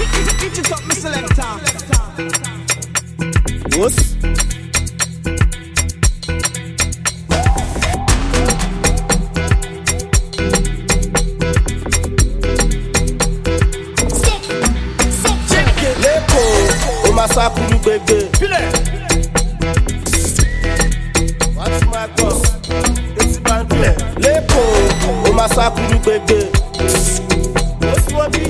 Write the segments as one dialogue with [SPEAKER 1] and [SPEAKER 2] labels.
[SPEAKER 1] Eat it up, my selector.
[SPEAKER 2] What's? Masakuru bebe. What's my boss? It's bandle. Lepo. O masakuru bebe. What's what me?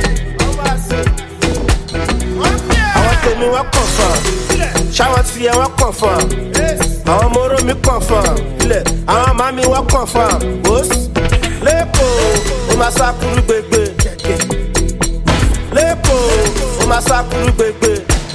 [SPEAKER 2] Àwọn tèmi wọ́n confirm. Ṣáwọn tiẹ̀ wọ́n confirm. Àwọn moro mi confirm. Àwọn mami wọ́n confirm. Lepo. O masakuru bebe. Lepo. O masakuru bebe.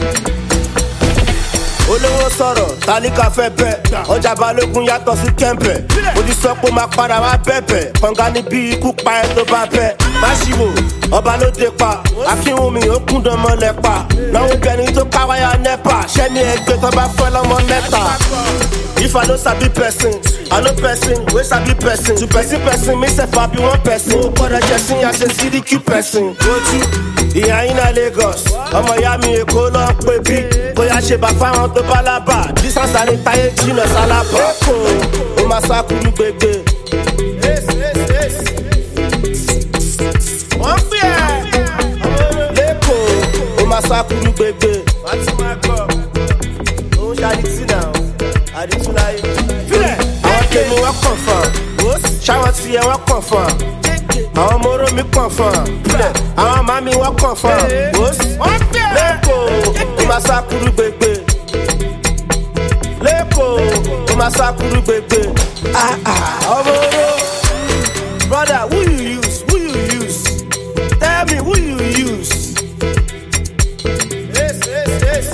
[SPEAKER 2] Olówó sọ̀rọ̀ tálíkà fẹ́ bẹ́ ọjà balógun yàtọ̀ sí kẹ́ńpẹ̀ mo ti sọ pé máa padà wá bẹ̀bẹ̀ kànga níbi ikú pa ẹ tó bá bẹ́ máṣíwò ọba ló dé pa akínwùmí ó kún dánmọ́ lẹ́pa lọ́wọ́ bẹni tó káwáyà nẹ́pà sẹ́mi ẹgbẹ́ tó bá fẹ́ lọ́mọ mẹ́ta. If I no sabi person, I know person, wey sabi person. To person, me sef I be one person. O gbọ́dọ̀ jẹ sin as a CDQ person. Ojú ìyá yín náà Lagos, ọmọ ìyá mi Èkó lọ ń pè bí. Bóyá ṣe bá fáwọn tó bá lábà, distance àní táyé jìnnà sálábà. Lẹ́kọ̀ọ́, ó máa sákúrú gbégbé. Wọ́n fi ẹ̀. Lẹ́kọ̀ọ́, ó máa sákúrú gbégbé. Wọ́n ti máa gbọ́, òun ṣàdìtì náà. Aditulaye. Àwọn tèmi wọ́n confirm. Ṣáwọn tiẹ̀ wọ́n confirm. Àwọn moro mi confirm. Àwọn mami wọ́n confirm. Lẹ́kọ̀ọ́, ó máa sákúrú gbégbé. Lẹ́kọ̀ọ́, ó máa sákúrú gbégbé. Ọmọ oró. Brother, who you use? Who you use? Tell me who you use. Yes.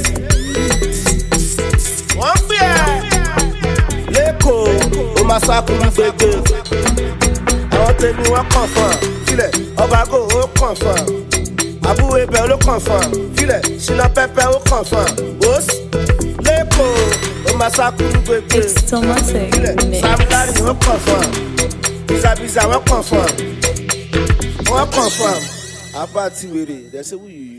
[SPEAKER 2] Wọ́n fi ẹ̀. Lẹ́kọ̀ọ́, ó máa sákúrú gbégbé. Àwọn tèmi wọ́n confirm. Filẹ̀, ọbago ó confirm. Àbúrò ibẹ̀ ló confirm. Filẹ̀, ṣìnà pẹ́pẹ́ ó confirm. Lẹ́kọ̀ọ́, ó máa sákúrú gbégbé.
[SPEAKER 3] It's Tomatic Mix.
[SPEAKER 2] Sam Larry wọ́n confirm. Bizabiza wọ́n confirm. Wọ́n confirm. Abá ti wèrè, they say who you